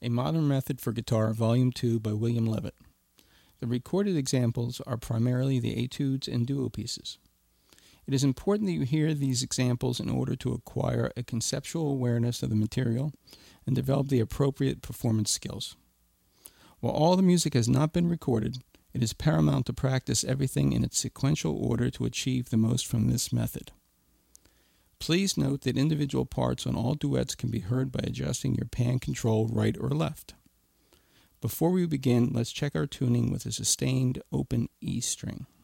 A Modern Method for Guitar, Volume 2 by William Levitt. The recorded examples are primarily the etudes and duo pieces. It is important that you hear these examples in order to acquire a conceptual awareness of the material and develop the appropriate performance skills. While all the music has not been recorded, it is paramount to practice everything in its sequential order to achieve the most from this method. Please note that individual parts on all duets can be heard by adjusting your pan control right or left. Before we begin, let's check our tuning with a sustained open E string.